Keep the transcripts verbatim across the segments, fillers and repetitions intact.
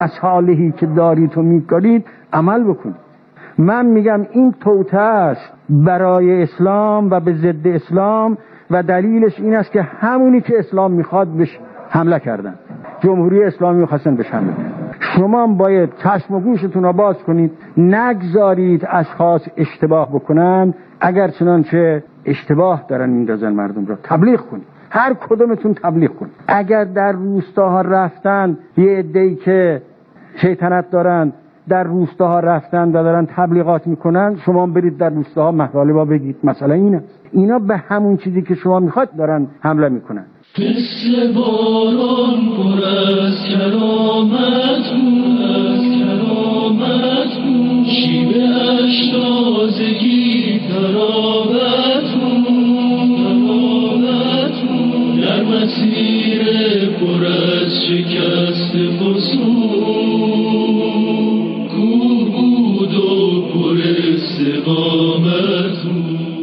صالحی که دارید و میکنید عمل بکنید. من میگم این توطئه است برای اسلام و به ضد اسلام و دلیلش این است که همونی که اسلام میخواد بهش حمله کردن. جمهوری اسلامی میخواستن بهش حمله کنن. شما باید چشم و گوشتون رو باز کنید، نگذارید اشخاص اشتباه بکنن. اگر چنانچه اشتباه دارن میندازن مردم رو، تبلیغ کنید، هر کدومتون تبلیغ کنید. اگر در روستاها رفتن یه عده‌ای که شیطنت دارن در روستاها رفتن و دارن تبلیغات میکنن، شما برید در روستاها مطالبا بگید مثلا اینه. اینا به همون چیزی که شما میخواد دارن حمله میکنن. مثل باران پر از کرامت از کرامت شیوه اش تازگی تراوت تراوت در مسیر پر از شکست فسون کور بود و پر استقامت.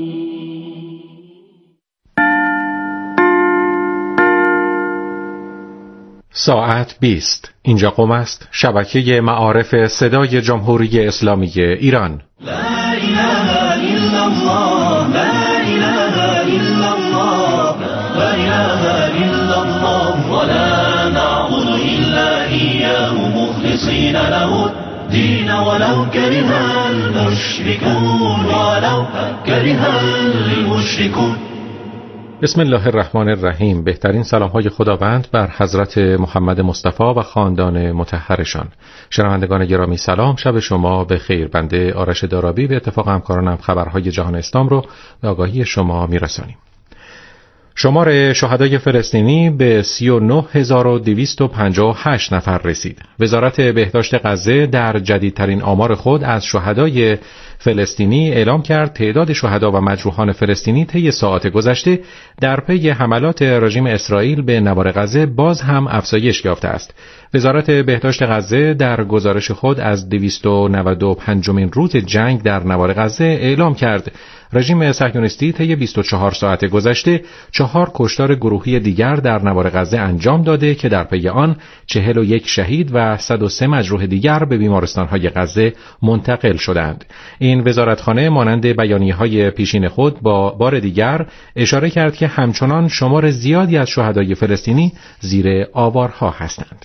ساعت بیست. اینجا قم است، شبکه معارف صدای جمهوری اسلامی ایران. لا اله الا الله لا اله الا الله لا اله الا الله ولا نعبد الا اياه مخلصين له الدين ولو كره المشركون ولو كره المشركون. بسم الله الرحمن الرحیم. بهترین سلام‌های خداوند بر حضرت محمد مصطفی و خاندان مطهرشان. شنوندگان گرامی سلام، شب شما به خیر. بنده آرش دارابی به اتفاق همکارانم خبرهای جهان اسلام رو به آگاهی شما میرسانیم. شمار شهدای فلسطینی به سی و نه هزار و دویست و پنجاه و هشت نفر رسید. وزارت بهداشت غزه در جدیدترین آمار خود از شهدای فلسطینی اعلام کرد تعداد شهدا و مجروحان فلسطینی طی ساعات گذشته در پی حملات رژیم اسرائیل به نوار غزه باز هم افزایش یافته است. وزارت بهداشت غزه در گزارش خود از دویست و نود و پنجمین روز جنگ در نوار غزه اعلام کرد رژیم صهیونیستی طی بیست و چهار ساعت گذشته چهار کشتار گروهی دیگر در نوار غزه انجام داده که در پی آن چهل و یک شهید و صد و سه مجروح دیگر به بیمارستان‌های غزه منتقل شدند. این وزارتخانه مانند بیانیه‌های پیشین خود با بار دیگر اشاره کرد که همچنان شمار زیادی از شهدای فلسطینی زیر آوارها هستند.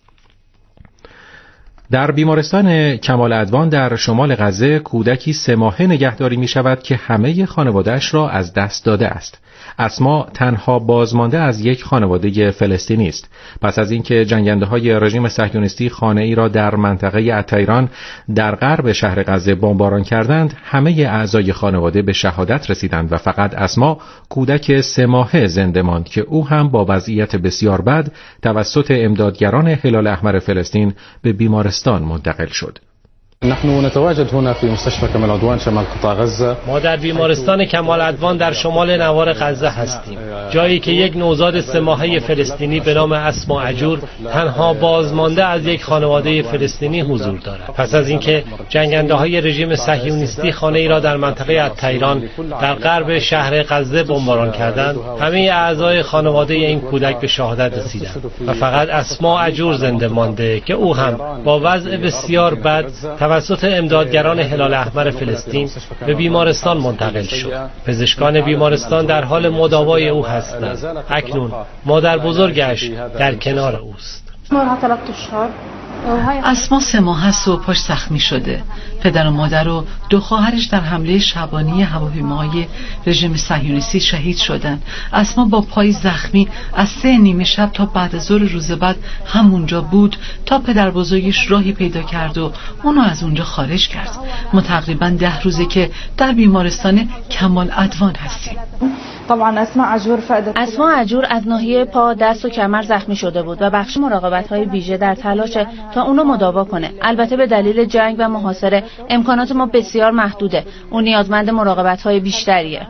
در بیمارستان کمال ادوان در شمال غزه کودکی سه ماهه نگهداری می شود که همه خانواده‌اش را از دست داده است. اسما تنها بازمانده از یک خانواده فلسطینی است. پس از اینکه جنگنده‌های رژیم صهیونیستی خانه‌ای را در منطقه الطیران در غرب شهر غزه بمباران کردند، همه اعضای خانواده به شهادت رسیدند و فقط اسما کودک سه ماهه زنده ماند که او هم با وضعیت بسیار بد توسط امدادگران هلال احمر فلسطین به بیمارستان منتقل شد. نحن نتواجد هنا في مستشفى كمال عدوان شمال قطاع غزه. ما در بیمارستان کمال عدوان در شمال نوار غزه هستیم، جایی که یک نوزاد سه ماهه فلسطینی به نام اسما عجور تنها بازمانده از یک خانواده فلسطینی حضور دارد. پس از اینکه جنگنده‌های رژیم صهیونیستی خانه‌ای را در منطقه الطیران در غرب شهر غزه بمباران کردند، همه اعضای خانواده این کودک به شهادت رسیدند و فقط اسما عجور زنده مانده که او هم با وضع بسیار بد توسط امدادگران هلال احمر فلسطین به بیمارستان منتقل شد. پزشکان بیمارستان در حال مداوای او هستند. اکنون مادر بزرگش در کنار اوست. اسما سه ماه است و پاش زخمی شده. پدر و مادر و دو خواهرش در حمله شبانی هواپیماهای رژیم صهیونیستی شهید شدند. اسما با پای زخمی از سه نیمه شب تا بعد از ظهر روز بعد همونجا بود تا پدر بزرگش راهی پیدا کرد و اونو از اونجا خارج کرد. ما تقریبا ده روزه که در بیمارستان کمال ادوان هستیم. اسما عجور از ناحیه پا، دست و کمر زخمی شده بود و بخش مراقبت‌های ویژه در تلاش تا اونو مداوا کنه. البته به دلیل جنگ و محاصره امکانات ما بسیار محدوده. اون نیازمند مراقبت‌های بیشتریه.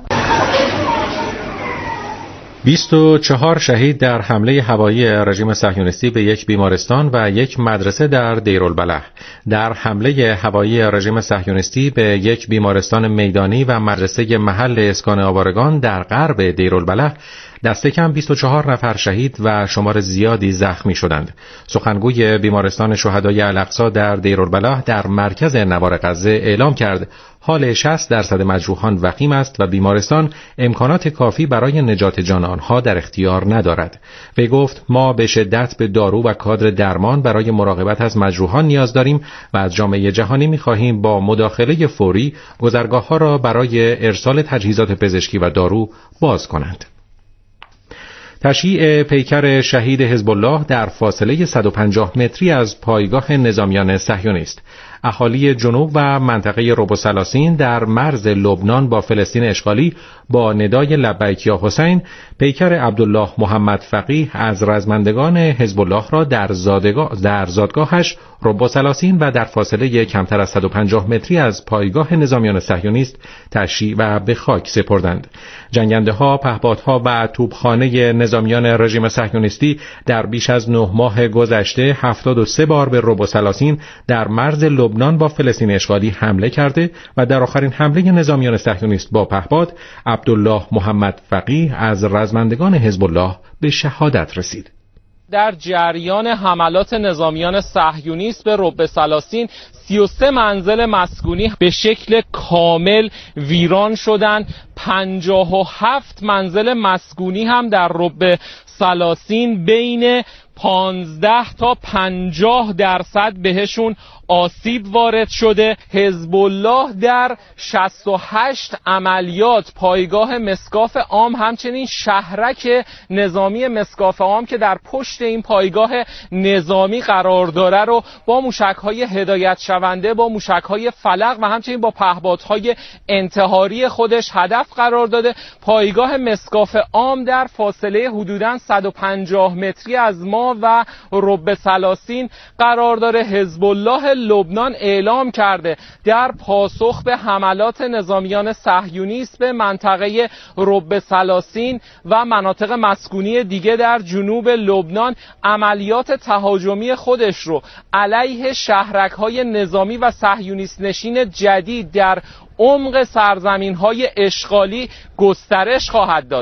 بیست و چهار شهید در حمله هوایی رژیم صهیونیستی به یک بیمارستان و یک مدرسه در دیرالبلح. در حمله هوایی رژیم صهیونیستی به یک بیمارستان میدانی و مدرسه محل اسکان آوارگان در غرب دیرالبلح دست کم بیست و چهار نفر شهید و شمار زیادی زخمی شدند. سخنگوی بیمارستان شهدای الاقصی در دیرالبلح در مرکز نوار غزه اعلام کرد حال شصت درصد مجروحان وخیم است و بیمارستان امکانات کافی برای نجات جان آنها در اختیار ندارد. وی گفت ما به شدت به دارو و کادر درمان برای مراقبت از مجروحان نیاز داریم و از جامعه جهانی می‌خواهیم با مداخله فوری گذرگاه‌ها را برای ارسال تجهیزات پزشکی و دارو باز کنند. تشییع پیکر شهید حزب الله در فاصله صد و پنجاه متری از پایگاه نظامیان صهیونیست. اهالی جنوب و منطقه ربوسلاسین در مرز لبنان با فلسطین اشغالی با ندای لبیک یا حسین پیکر عبدالله محمد فقیه از رزمندگان حزب الله را در زادگاه در زادگاهش ربوسلاسین و در فاصله کمتر از صد و پنجاه متری از پایگاه نظامیان صهیونیست تشییع و به خاک سپردند. جنگنده‌ها، پهپادها و توپخانه نظامیان رژیم صهیونیستی در بیش از نه ماه گذشته هفتاد و سه بار به ربوسلاسین در مرز لبنان با فلسطین اشغالی حمله کرده و در آخرین حمله نظامیان صهیونیست با پهپاد عبدالله محمد فقیه از رزمندگان حزب الله به شهادت رسید. در جریان حملات نظامیان صهیونیست به ربوسلاسین سی و سه منزل مسکونی به شکل کامل ویران شدند. پنجاه و هفت منزل مسکونی هم در ربوسلاسین بین پانزده تا پنجاه درصد بهشون آسیب وارد شده. حزب الله در شصت و هشت عملیات پایگاه مسکاف عام همچنین شهرک نظامی مسکاف عام که در پشت این پایگاه نظامی قرار داره رو با موشک‌های هدایت شونده، با موشک‌های فلق و همچنین با پهپادهای انتحاری خودش هدف قرار داده. پایگاه مسکاف عام در فاصله حدوداً صد و پنجاه متری از ما و ربوسلاسین قرار داره. حزب الله لبنان اعلام کرده در پاسخ به حملات نظامیان صهیونیست به منطقه ربوسلاسین و مناطق مسکونی دیگه در جنوب لبنان عملیات تهاجمی خودش رو علیه شهرک‌های نظامی و صهیونیست نشین جدید در عمق سرزمین‌های اشغالی گسترش خواهد داد.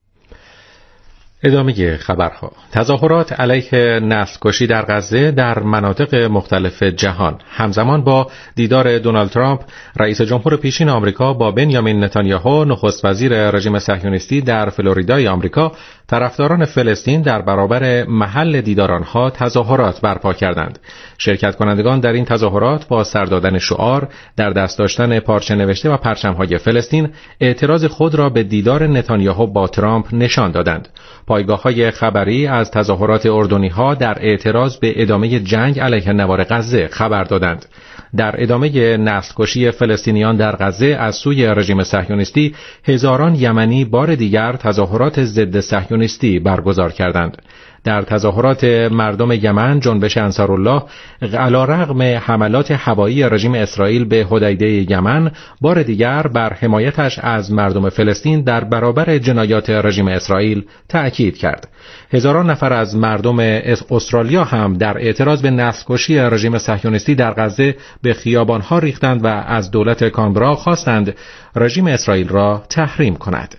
ادامه خبرها. تظاهرات علیه نسل‌کشی در غزه در مناطق مختلف جهان همزمان با دیدار دونالد ترامپ رئیس جمهور پیشین آمریکا با بنیامین نتانیاهو نخست وزیر رژیم صهیونیستی در فلوریدای آمریکا، طرفداران فلسطین در برابر محل دیدار آنها تظاهرات برپا کردند. شرکت کنندگان در این تظاهرات با سر دادن شعار، در دست داشتن پارچه نوشته و پرچم‌های فلسطین اعتراض خود را به دیدار نتانیاهو با ترامپ نشان دادند. پایگاه‌های خبری از تظاهرات اردنی‌ها در اعتراض به ادامه جنگ علیه نوار غزه خبر دادند. در ادامه نسل‌کشی فلسطینیان در غزه از سوی رژیم صهیونیستی، هزاران یمنی بار دیگر تظاهرات ضد صهیونیستی برگزار کردند. در تظاهرات مردم یمن، جنبش انصارالله علیرغم حملات هوایی رژیم اسرائیل به حدیده یمن بار دیگر بر حمایتش از مردم فلسطین در برابر جنایات رژیم اسرائیل تأکید کرد. هزاران نفر از مردم استرالیا هم در اعتراض به نسل‌کشی رژیم صهیونیستی در غزه به خیابان‌ها ریختند و از دولت کانبرا خواستند رژیم اسرائیل را تحریم کند.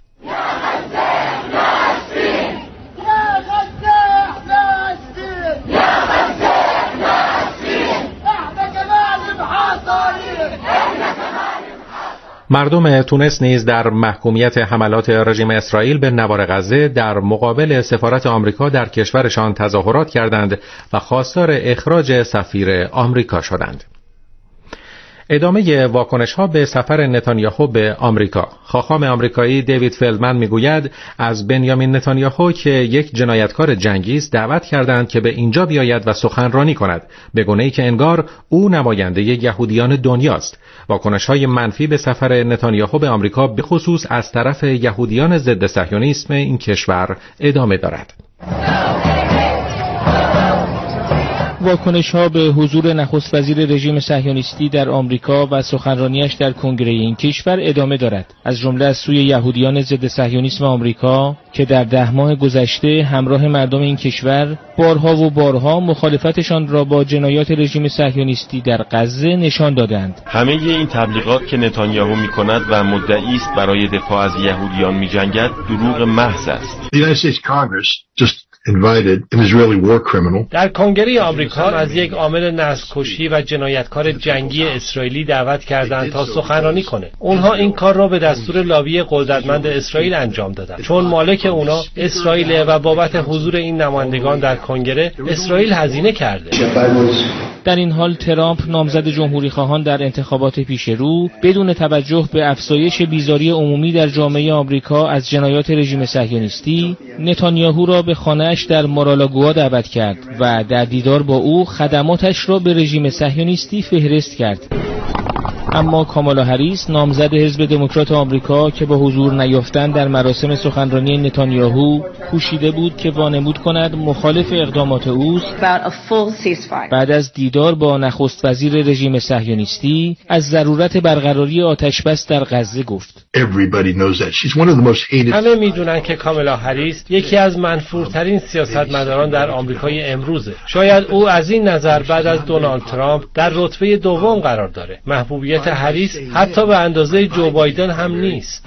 مردم تونس نیز در محکومیت حملات رژیم اسرائیل به نوار غزه در مقابل سفارت آمریکا در کشورشان تظاهرات کردند و خواستار اخراج سفیر آمریکا شدند. ادامه واکنش‌ها به سفر نتانیاهو به آمریکا. خاخام آمریکایی دیوید فلدمن میگوید از بنیامین نتانیاهو که یک جنایتکار جنگی است دعوت کردند که به اینجا بیاید و سخنرانی کند، به گونه‌ای که انگار او نماینده یهودیان دنیاست. واکنش‌های منفی به سفر نتانیاهو به آمریکا به خصوص از طرف یهودیان ضد صهیونیسم این کشور ادامه دارد. واکنش‌ها به حضور نخست وزیر رژیم صهیونیستی در آمریکا و سخنرانیش در کنگره این کشور ادامه دارد، از جمله از سوی یهودیان ضد صهیونیسم آمریکا که در ده ماه گذشته همراه مردم این کشور بارها و بارها مخالفتشان را با جنایات رژیم صهیونیستی در غزه نشان دادند. همه این تبلیغات که نتانیاهو می‌کند و مدعی است برای دفاع از یهودیان می‌جنگد دروغ محض است. در کنگره آمریکا از یک عامل نسل‌کشی و جنایتکار جنگی اسرائیلی دعوت کردند تا سخنرانی کنه. اونها این کار را به دستور لابی قدرتمند اسرائیل انجام دادند، چون مالک اونا اسرائیل و بابت حضور این نمایندگان در کنگره اسرائیل هزینه کرده. در این حال ترامپ نامزد جمهوری خواهان در انتخابات پیش رو بدون توجه به افزایش بیزاری عمومی در جامعه آمریکا از جنایات رژیم صهیونیستی نتانیاهو را به خانه‌اش در مارالاگوا دعوت کرد و در دیدار با او خدماتش را به رژیم صهیونیستی فهرست کرد. اما کامالا هریس نامزد حزب دموکرات آمریکا که با حضور نیافتن در مراسم سخنرانی نتانیاهو کوشیده بود که وانمود کند مخالف اقدامات اوست، بعد از دیدار با نخست وزیر رژیم صهیونیستی از ضرورت برقراری آتشبس در غزه گفت. همه میدونن که کامالا هریس یکی از منفورترین سیاستمداران در آمریکای امروزه. شاید او از این نظر بعد از دونالد ترامپ در رتبه دوم قرار داره. محبوبیت هریس حتی به اندازه جو بایدن هم نیست.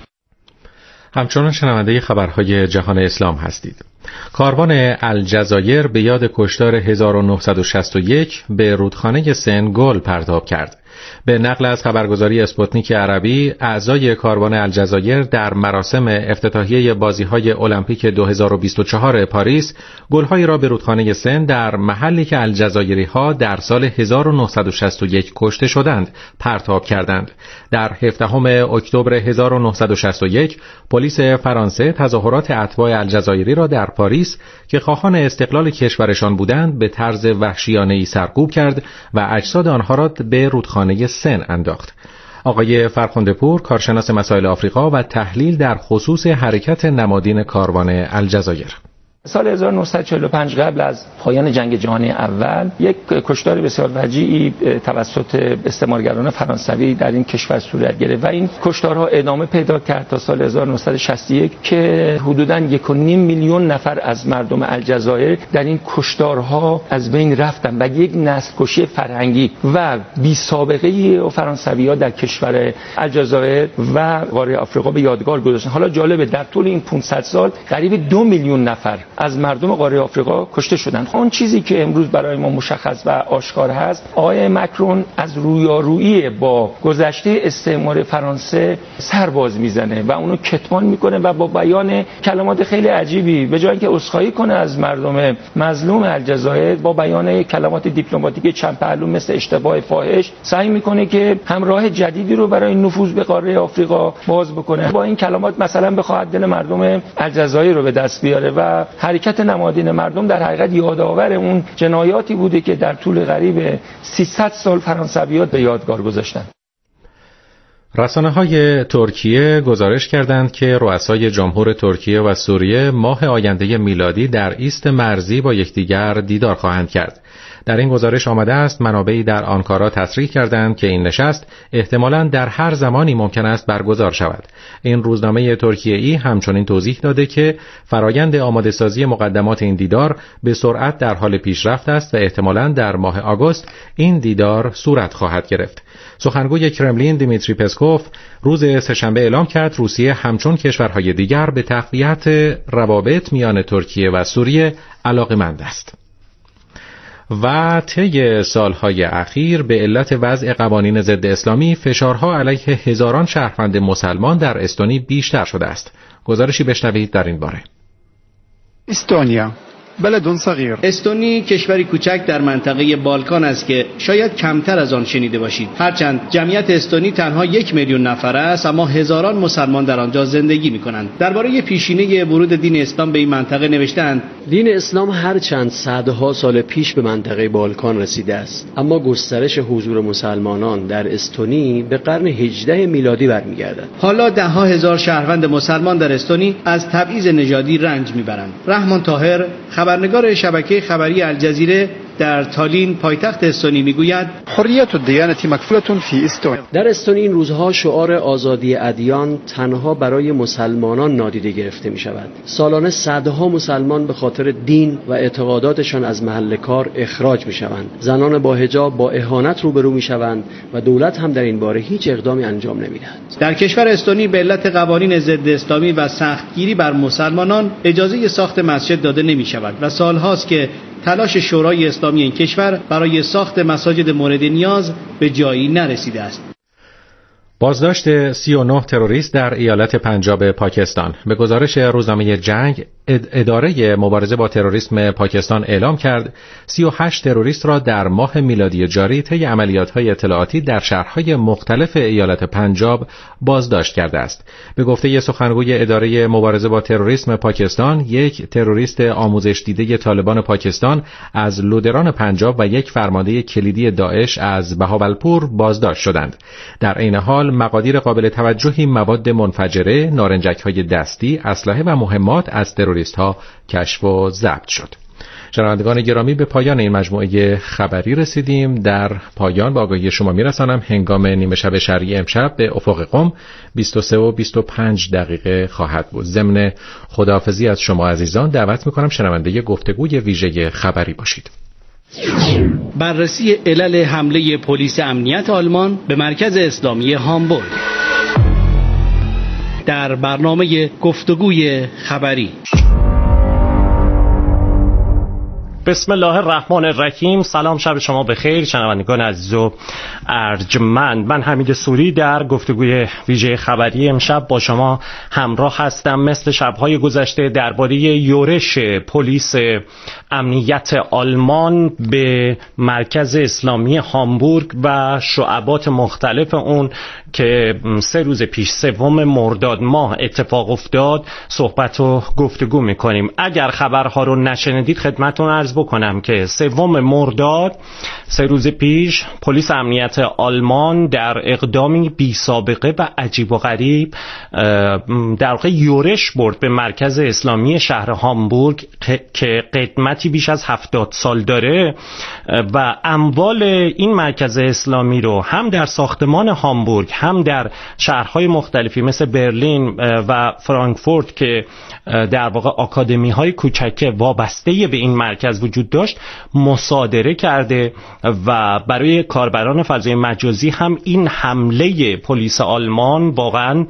همچنان شنونده خبرهای جهان اسلام هستید. کاروان الجزایر به یاد کشتار هزار و نهصد و شصت و یک به رودخانه سن گل پرتاب کرد. به نقل از خبرگزاری اسپوتنیک عربی، اعضای کاروان الجزایر در مراسم افتتاحیه بازی‌های المپیک دو هزار و بیست و چهار پاریس گل‌هایی را به رودخانه سن در محلی که الجزایری‌ها در سال هزار و نهصد و شصت و یک کشته شدند پرتاب کردند. در هفدهم اکتبر هزار و نهصد و شصت و یک پلیس فرانسه تظاهرات اتباع الجزایری را در پاریس که خواهان استقلال کشورشان بودند به طرز وحشیانه‌ای سرکوب کرد و اجساد آنها را به رودخانه سن انداخت. آقای فرخنده پور، کارشناس مسائل آفریقا و تحلیل در خصوص حرکت نمادین کاروان الجزایر: سال هزار و نهصد و چهل و پنج قبل از پایان جنگ جهانی اول یک کشتار بسیار وجیعی توسط استعمارگران فرانسوی در این کشور صورت گرفت و این کشتارها ادامه پیدا کرد تا سال هزار و نهصد و شصت و یک که حدوداً یک و نیم میلیون نفر از مردم الجزایر در این کشتارها از بین رفتند و یک نسل کشی فرهنگی و بی سابقه ای فرانسوی‌ها در کشور الجزایر و قاره آفریقا به یادگار گذاشتند. حالا جالبه در طول این پانصد سال قریب دو میلیون نفر از مردم قاره آفریقا کشته شدند. اون چیزی که امروز برای ما مشخص و آشکار هست، آقای مکرون از رویارویی با گذشته استعمار فرانسه سر باز میزنه و اونو کتمان میکنه و با بیان کلمات خیلی عجیبی به جای اینکه عذرخواهی کنه از مردم مظلوم الجزایر، با بیان کلمات دیپلماتیک چند پهلو مثل اشتباه فاحش سعی میکنه که همراه جدیدی رو برای نفوذ به قاره آفریقا باز بکنه. با این کلمات مثلا بخواد دل مردم الجزایر رو به دست بیاره و حرکت نمادین مردم در حقیقت یادآور اون جنایاتی بوده که در طول قریب سیصد سال فرانسوی‌ها به یادگار گذاشتند. رسانه‌های ترکیه گزارش کردند که رؤسای جمهور ترکیه و سوریه ماه آینده میلادی در ایست مرزی با یکدیگر دیدار خواهند کرد. در این گزارش آمده است منابعی در آنکارا تصریح کردند که این نشست احتمالاً در هر زمانی ممکن است برگزار شود. این روزنامه ترکیه‌ای همچنین توضیح داده که فرایند آماده‌سازی مقدمات این دیدار به سرعت در حال پیشرفت است و احتمالاً در ماه آگوست این دیدار صورت خواهد گرفت. سخنگوی کرملین دیمیتری پسکوف روز سه‌شنبه اعلام کرد روسیه همچون کشورهای دیگر به تقویت روابط میان ترکیه و سوریه علاقه‌مند است. و طی سالهای اخیر به علت وضع قوانین ضد اسلامی فشارها علیه هزاران شهروند مسلمان در استونی بیشتر شده است. گزارشی بشنوید در این باره. استونیا بلد صغیر. استونی کشوری کوچک در منطقه بالکان است که شاید کمتر از آن شنیده باشید. هرچند جمعیت استونی تنها یک میلیون نفر است، اما هزاران مسلمان در آنجا زندگی می‌کنند. درباره پیشینه ورود دین اسلام به این منطقه نوشتند: دین اسلام هرچند صدها سال پیش به منطقه بالکان رسیده است، اما گسترش حضور مسلمانان در استونی به قرن هجدهم میلادی برمیگردد. حالا ده ها هزار شهروند مسلمان در استونی از تبعیض نژادی رنج میبرند. رحمان طاهر، خبرنگار شبکه خبری الجزیره، در تالین پایتخت استونی میگوید حریت الدیانة مکفولة فی استونیا. در استونی این روزها شعار آزادی ادیان تنها برای مسلمانان نادیده گرفته می شود. سالانه صدها مسلمان به خاطر دین و اعتقاداتشان از محل کار اخراج می شوند. زنان با حجاب با اهانت روبرو می شوند و دولت هم در این باره هیچ اقدامی انجام نمی دهد. در کشور استونی به علت قوانین ضد اسلامی و سختگیری بر مسلمانان اجازه ساخت مسجد داده نمی شود و سالهاست که تلاش شورای اسلامی این کشور برای ساخت مساجد مورد نیاز به جایی نرسیده است. بازداشت سی و نه تروریست در ایالت پنجاب پاکستان. به گزارش روزنامه جنگ، اداره مبارزه با تروریسم پاکستان اعلام کرد سی و هشت تروریست را در ماه میلادی جاری طی عملیات‌های اطلاعاتی در شهرهای مختلف ایالت پنجاب بازداشت کرده است. به گفته سخنگوی اداره مبارزه با تروریسم پاکستان، یک تروریست آموزش دیده طالبان پاکستان از لودران پنجاب و یک فرمانده کلیدی داعش از بهاولپور بازداشت شدند. در عین حال مقادیر قابل توجهی مواد منفجره، نارنجک‌های دستی، اسلحه و مهمات از تروریست ها کشف و ضبط شد. شنوندگان گرامی، به پایان این مجموعه خبری رسیدیم. در پایان با آگاهی شما میرسانم هنگام نیمه شب شرقی امشب به افق قم بیست و سه و بیست و پنج دقیقه خواهد بود. ضمن خداحافظی از شما عزیزان دعوت میکنم شنونده گفتگوی ویژه خبری باشید. بررسی علل حمله پلیس امنیت آلمان به مرکز اسلامی هامبورگ در برنامه گفتگوی خبری. بسم الله الرحمن الرحیم. سلام، شب شما بخیر شنوندگان عزیز و ارجمند. من حمید سوری در گفتگوی ویژه خبری امشب با شما همراه هستم. مثل شب‌های گذشته درباره یورش پلیس امنیت آلمان به مرکز اسلامی هامبورگ و شعبات مختلف اون که سه روز پیش سوم مرداد ماه اتفاق افتاد صحبت و گفتگو میکنیم. اگر خبرها رو نشنیدید خدمتتون عرض بکنم که سوم مرداد سه روز پیش پلیس امنیت آلمان در اقدامی بی سابقه و عجیب و غریب در واقع یورش برد به مرکز اسلامی شهر هامبورگ که قدمتی بیش از هفتاد سال داره و اموال این مرکز اسلامی رو هم در ساختمان هامبورگ هم در شهرهای مختلفی مثل برلین و فرانکفورت که در واقع آکادمی های کوچک وابسته به این مرکز وجود داشت مصادره کرده و برای کاربران فضای مجازی هم این حمله پلیس آلمان واقعا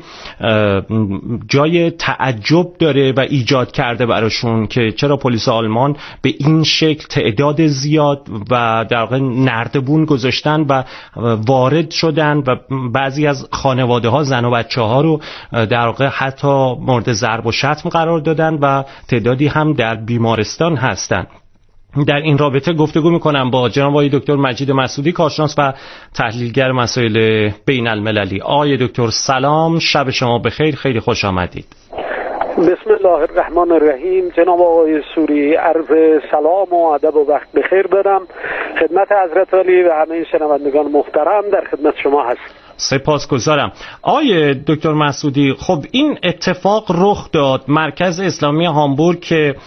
جای تعجب داره و ایجاد کرده براشون که چرا پلیس آلمان به این شکل تعداد زیاد و در واقع نردبون گذاشتن و وارد شدن و بعضی از خانواده ها زن و بچه ها رو در واقع حتی مورد ضرب و شتم قرار دادن و تعدادی هم در بیمارستان هستن. در این رابطه گفتگو میکنم با جناب آقای دکتر مجید مسعودی، کارشناس و تحلیلگر مسائل بین المللی. آقای دکتر سلام، شب شما بخیر، خیلی خوش آمدید. بسم الله الرحمن الرحیم. جناب آقای سوری، عرض سلام و ادب و وقت بخیر دارم خدمت حضرت علی و همه شنوندگان محترم در خدمت شما هستم. سپاسگزارم. آقای دکتر مسعودی، خب این اتفاق رخ داد. مرکز اسلامی هامبورگ که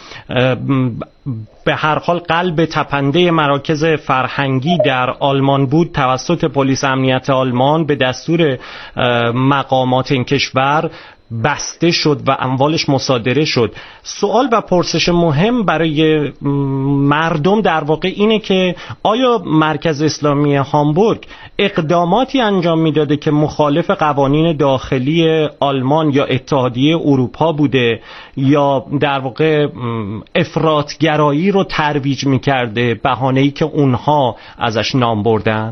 به هر حال قلب تپنده مراکز فرهنگی در آلمان بود توسط پلیس امنیت آلمان به دستور مقامات این کشور بسته شد و اموالش مصادره شد. سوال و پرسش مهم برای مردم در واقع اینه که آیا مرکز اسلامی هامبورگ اقداماتی انجام میداده که مخالف قوانین داخلی آلمان یا اتحادیه اروپا بوده یا در واقع افراطگرایی رو ترویج میکرده، بهانه‌ای که اونها ازش نام بردن؟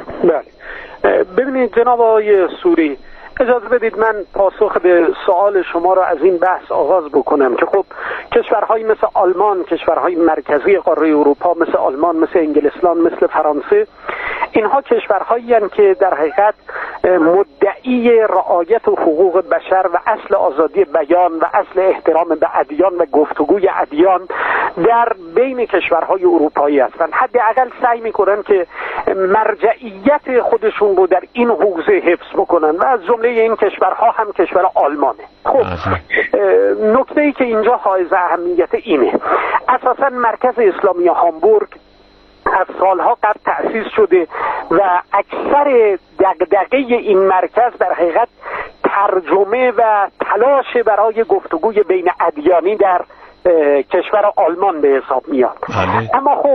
بله، ببینید جناب آقای سوری، اجازه بدید من پاسخ به سوال شما را از این بحث آغاز بکنم که خب کشورهای مثل آلمان، کشورهای مرکزی قاره اروپا مثل آلمان، مثل انگلستان، مثل فرانسه، اینها کشورهایی هستند که در حقیقت مدعی رعایت حقوق بشر و اصل آزادی بیان و اصل احترام به ادیان و گفتگوی ادیان در بین کشورهای اروپایی هستند. حداقل سعی میکنن که مرجعیت خودشون رو در این حوزه حفظ بکنن و از جمله این کشورها هم کشور آلمانه. خب نکته‌ای که اینجا حائز اهمیت اینه، اساساً مرکز اسلامی هامبورگ از سالها قبل تأسیس شده و اکثر دغدغه این مرکز در حقیقت ترجمه و تلاش برای گفتگوی بین ادیانی در کشور آلمان به حساب میاد. بله. اما خب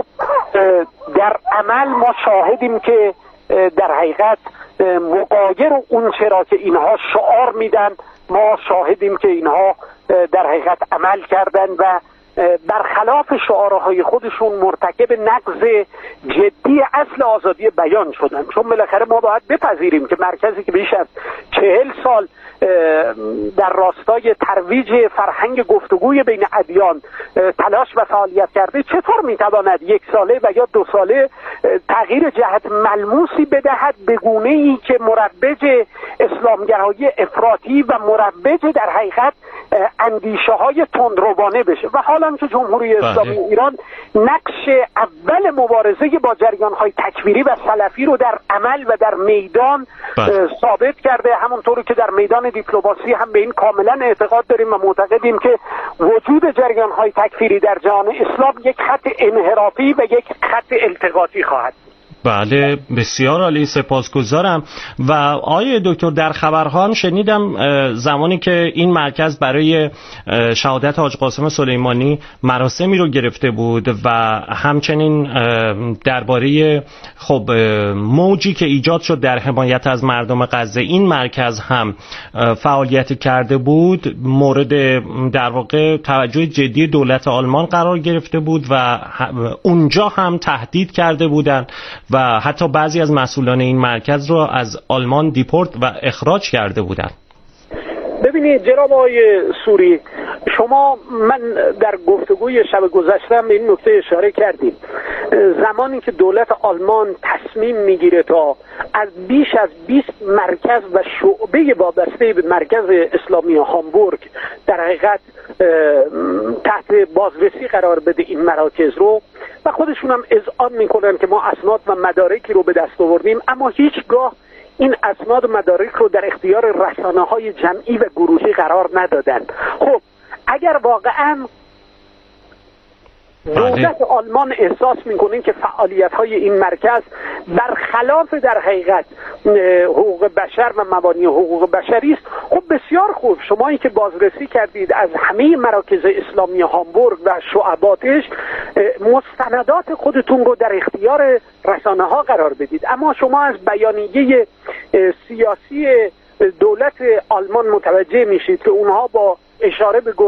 در عمل ما شاهدیم که در حقیقت مغایر اون چرا که اینها شعار میدن، ما شاهدیم که اینها در حقیقت عمل کردن و برخلاف شعارهای خودشون مرتکب نقض جدی اصل آزادی بیان شدن. چون بالاخره ما باید بپذیریم که مرکزی که بیش از چهل سال در راستای ترویج فرهنگ گفتگوی بین ادیان تلاش و فعالیت کرده، چطور میتواند یک ساله و یا دو ساله تغییر جهت ملموسی بدهد به گونه‌ای که مروج اسلامگرایی افراطی و مروج در حقیقت اندیشه های تندروانه بشه؟ و حالا که جمهوری اسلامی ایران نقش اول مبارزه با جریان‌های تکفیری و سلفی رو در عمل و در میدان ثابت کرده، همونطوری که در میدان دیپلماسی هم به این کاملا اعتقاد داریم و معتقدیم که وجود جریان‌های تکفیری در جهان اسلام یک خط انحرافی و یک خط التقاطی خواهد. بله، بسیار عالی، سپاسگزارم. و آقای دکتر در خبرها هم شنیدم زمانی که این مرکز برای شهادت حاج قاسم سلیمانی مراسمی رو گرفته بود و همچنین درباره خب موجی که ایجاد شد در حمایت از مردم غزه این مرکز هم فعالیت کرده بود، مورد در واقع توجه جدی دولت آلمان قرار گرفته بود و اونجا هم تهدید کرده بودند و حتی بعضی از مسئولان این مرکز رو از آلمان دیپورت و اخراج کرده بودند. ببینید جناب آقای سوری، شما من در گفتگوی شب گذشته به این نکته اشاره کردیم. زمانی که دولت آلمان تصمیم میگیره تا از بیش از بیست مرکز و شعبه وابسته به مرکز اسلامی هامبورگ در حقیقت تحت بازرسی قرار بده این مراکز رو، و خودشون هم اذعان میکنن که ما اسناد و مدارکی رو به دست آوردیم، اما هیچگاه این اسناد و مدارک رو در اختیار رسانه‌های جمعی و گروهی قرار ندادن. خب اگر واقعا دولت آلمان احساس میکنه که فعالیت‌های این مرکز برخلاف در حقیقت حقوق بشر و مبانی حقوق بشری است، خب بسیار خوب، شمایی که بازرسی کردید از همه مراکز اسلامی هامبورگ و شعباتش، مستندات خودتون رو در اختیار رسانه‌ها قرار بدید. اما شما از بیانیه سیاسی دولت آلمان متوجه میشید که اونها با اشاره به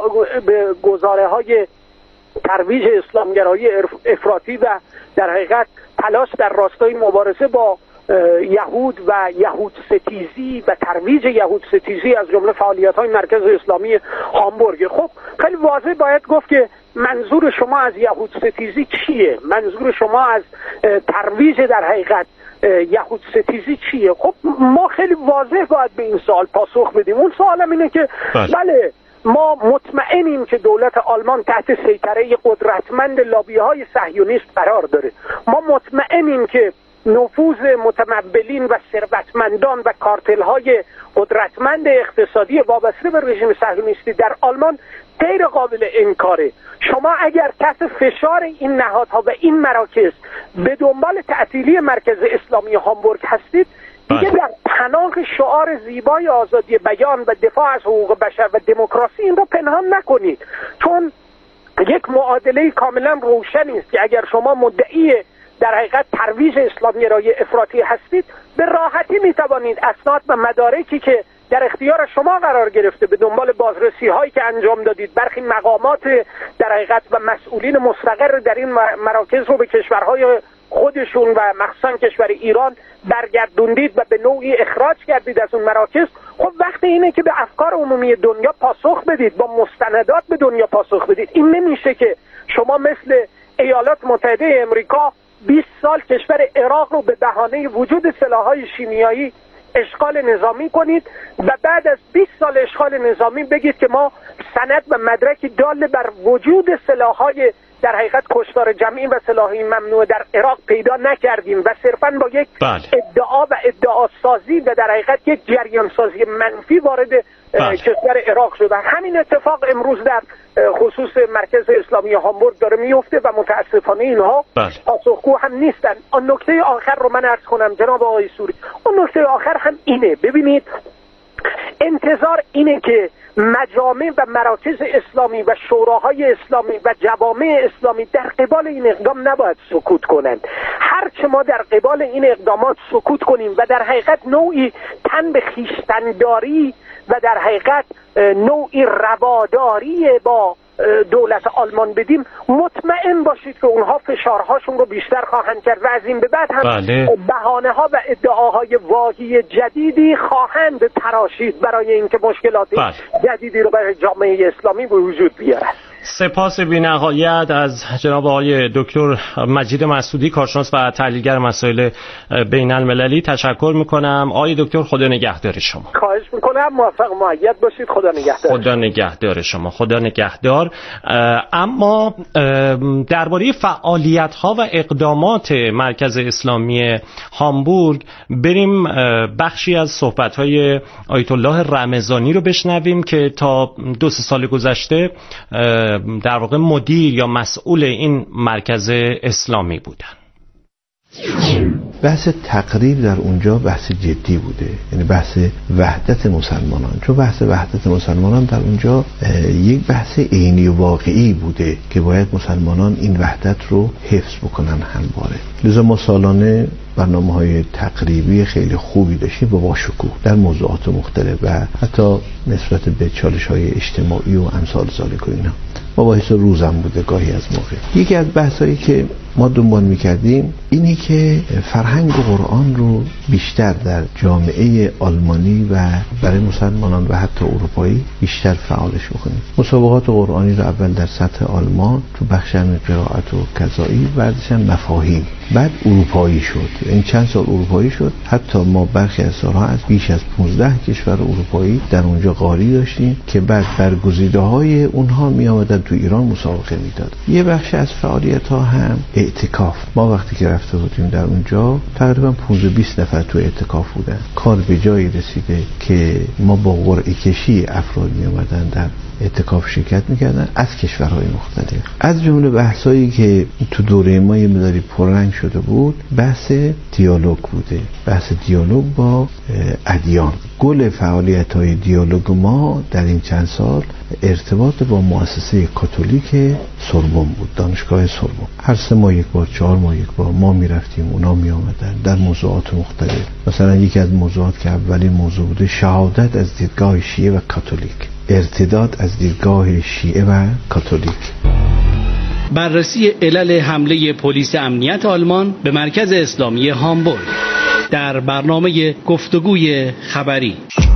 گزاره های ترویج اسلامگرایی افراطی و در حقیقت تلاش در راستای مبارزه با یهود و یهود ستیزی و ترویج یهود ستیزی از جمله فعالیت‌های مرکز اسلامی هامبورگ، خب خیلی واضح باید گفت که منظور شما از یهود ستیزی چیه؟ منظور شما از ترویج در حقیقت یهود ستیزی چیه؟ خب ما خیلی واضح باید به این سوال پاسخ بدیم. اون سوالم اینه که بله ما مطمئنیم که دولت آلمان تحت سیطره قدرتمند لابی‌های صهیونیست قرار داره. ما مطمئنیم که نفوذ متمولین و ثروتمندان و کارتل‌های قدرتمند اقتصادی وابسته به رژیم صهیونیستی در آلمان غیر قابل انکاره. شما اگر تحت فشار این نهادها و این مراکز به دنبال تعطیلی مرکز اسلامی هامبورگ هستید، دیگه در پناه شعار زیبای آزادی بیان و دفاع از حقوق بشر و دموکراسی این رو پنهان نکنید، چون یک معادله کاملا روشنی است که اگر شما مدعی در حقیقت ترویج اسلامگرایی افراطی هستید، به راحتی میتوانید اسناد و مدارکی که در اختیار شما قرار گرفته به دنبال بازرسی هایی که انجام دادید، برخی مقامات در حقیقت و مسئولین مستقر در این مراکز رو به کشورهای خودشون و مخصوصا کشور ایران برگردوندید و به نوعی اخراج کردید از اون مراکز. خب وقت اینه که به افکار عمومی دنیا پاسخ بدید، با مستندات به دنیا پاسخ بدید. این نمیشه که شما مثل ایالات متحده امریکا بیست سال کشور عراق رو به بهانه وجود سلاح‌های شیمیایی اشغال نظامی کنید و بعد از بیست سال اشغال نظامی بگید که ما سند و مدرکی دال بر وجود سلاح‌های در حقیقت کشتار جمعی و سلاحی ممنوع در عراق پیدا نکردیم و صرفاً با یک بله. ادعا و ادعاسازی و در حقیقت یک جریان سازی منفی وارد بله. کشور عراق شدن. همین اتفاق امروز در خصوص مرکز اسلامی هامبورگ داره میفته و متاسفانه اینها بله. پاسخگو هم نیستن. آن نکته آخر رو من عرض کنم جناب آقای سوری، اون نکته آخر هم اینه، ببینید انتظار اینه که مجامع و مراکز اسلامی و شوراهای اسلامی و جوامع اسلامی در قبال این اقدام نباید سکوت کنند. هرچه ما در قبال این اقدامات سکوت کنیم و در حقیقت نوعی تن به خویشتن‌داری و در حقیقت نوعی رواداری با دولت آلمان بدیم، مطمئن باشید که اونها فشارهاشون رو بیشتر خواهند کرد و از این به بعد هم بله. بهانه‌ها و ادعاهای واهی جدیدی خواهند تراشید برای اینکه مشکلات بله. جدیدی رو برای جامعه اسلامی به وجود بیارند. سپاس بی‌نهایت از جناب آقای دکتر مجید مسعودی، کارشناس و تحلیلگر مسائل بین المللی. تشکر میکنم. آقای دکتر خدا نگهدار شما. خواهش میکنم. موفق و مؤید باشید. خدا نگهدار. خدا نگهدار شما. خدا نگهدار. اما درباره فعالیت ها و اقدامات مرکز اسلامی هامبورگ بریم بخشی از صحبت های آیت الله رمضانی رو بشنویم که تا دو سه سال گذشته در واقع مدیر یا مسئول این مرکز اسلامی بودن. بحث تقریب در اونجا بحث جدی بوده، یعنی بحث وحدت مسلمانان، چون بحث وحدت مسلمانان در اونجا یک بحث عینی و واقعی بوده که باید مسلمانان این وحدت رو حفظ بکنن همواره. لذا ما سالانه برنامه‌های تقریبی خیلی خوبی داشتیم با باشکوه در موضوعات مختلف و حتی نسبت به چالش‌های اجتماعی و امثال ذالک و اینا. مباحث روزم بوده گاهی از موقع. یکی از بحثایی که ما دنبال می‌کردیم اینی که فرهنگ قرآن رو بیشتر در جامعه آلمانی و برای مسلمانان و حتی اروپایی بیشتر فعالش بکنیم. مسابقات قرآنی رو اول در سطح آلمان تو بخش قرائت و قضایی، بعدش هم مفاهیم، بعد اروپایی شد. این چند سال اروپایی شد، حتی ما برخی از سالها از بیش از پانزده کشور اروپایی در اونجا قاری داشتیم که بعد برگزیده‌های اونها می آمدن تو ایران مسابقه میداد. یه بخش از فعالیت‌ها هم اعتکاف. ما وقتی که رفته بودیم در اونجا تقریبا پانزده بیست نفر تو اعتکاف بودن. کار به جایی رسیده که ما با قرعه کشی افراد می آمدن در اعتکاف شرکت میکردن از کشورهای مختلف. از جمله بحثایی که تو دوره ما یه مقداری پررنگ شده بود بحث دیالوگ بوده، بحث دیالوگ با ادیان. گل فعالیت‌های دیالوگ ما در این چند سال ارتباط با مؤسسه کاتولیک سوربن بود، دانشگاه سوربن. هر سه ماه یک بار، چهار ماه یک بار ما میرفتیم، اونا میآمدن در موضوعات مختلف. مثلا یکی از موضوعات که اولی موضوع بوده شهادت از دیدگاه شیعه و کاتولیک، ارتداد از دیدگاه شیعه و کاتولیک. بررسی علل حمله پلیس امنیت آلمان به مرکز اسلامی هامبورگ در برنامه گفتگوی خبری.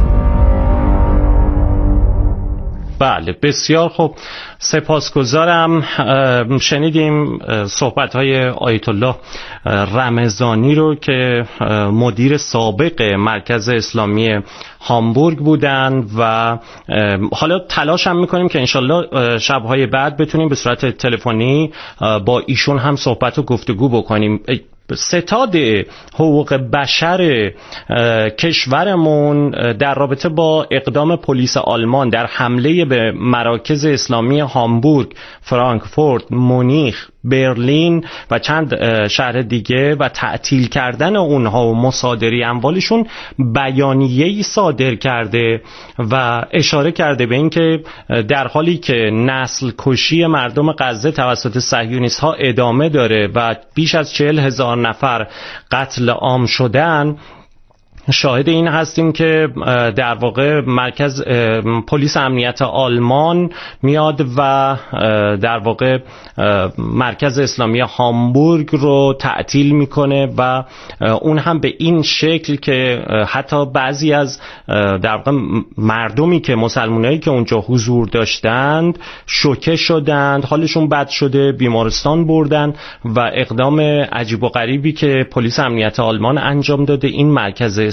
بله بسیار خوب، سپاسگزارم. شنیدیم صحبت‌های آیت الله رمضانی رو که مدیر سابق مرکز اسلامی هامبورگ بودند و حالا تلاش هم می‌کنیم که انشالله شب‌های بعد بتونیم به صورت تلفنی با ایشون هم صحبت و گفتگو بکنیم. ستاد حقوق بشر کشورمون در رابطه با اقدام پلیس آلمان در حمله به مراکز اسلامی هامبورگ، فرانکفورت، مونیخ، برلین و چند شهر دیگه و تعطیل کردن اونها و مصادره اموالشون بیانیه‌ای صادر کرده و اشاره کرده به اینکه در حالی که نسل کشی مردم غزه توسط صهیونیست‌ها ادامه داره و بیش از چهل هزار نفر قتل عام شدن، شاهد این هستیم که در واقع مرکز پلیس امنیت آلمان میاد و در واقع مرکز اسلامی هامبورگ رو تعطیل میکنه و اون هم به این شکل که حتی بعضی از در واقع مردمی که مسلمانایی که اونجا حضور داشتند شوکه شدند، حالشون بد شده، بیمارستان بردن و اقدام عجیب و غریبی که پلیس امنیت آلمان انجام داده این مرکز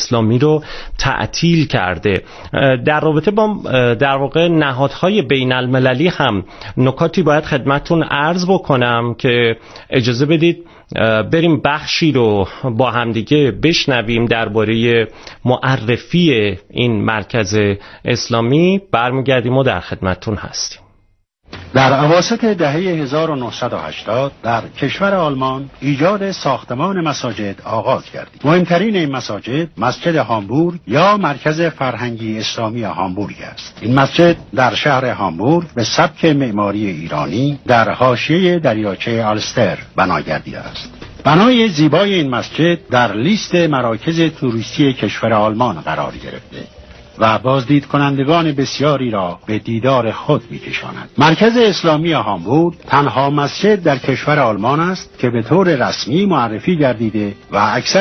اسلامی رو تعطیل کرده. در رابطه با در واقع نهادهای بین المللی هم نکاتی باید خدمتتون عرض بکنم که اجازه بدید بریم بخشی رو با همدیگه بشنویم درباره معرفی این مرکز اسلامی. برمیگردیم و در خدمتتون هستیم. در اواسط دهه هزار و نهصد و هشتاد در کشور آلمان ایجاد ساختمان مساجد آغاز گردید. مهمترین این مساجد مسجد هامبورگ یا مرکز فرهنگی اسلامی هامبورگ است. این مسجد در شهر هامبورگ به سبک معماری ایرانی در حاشیه دریاچه آلستر بنا گردیده است. بنای زیبای این مسجد در لیست مراکز توریستی کشور آلمان قرار گرفته و بازدید کنندگان بسیاری را به دیدار خود می‌کشاند. مرکز اسلامی هامبورگ تنها مسجد در کشور آلمان است که به طور رسمی معرفی گردیده و اکثر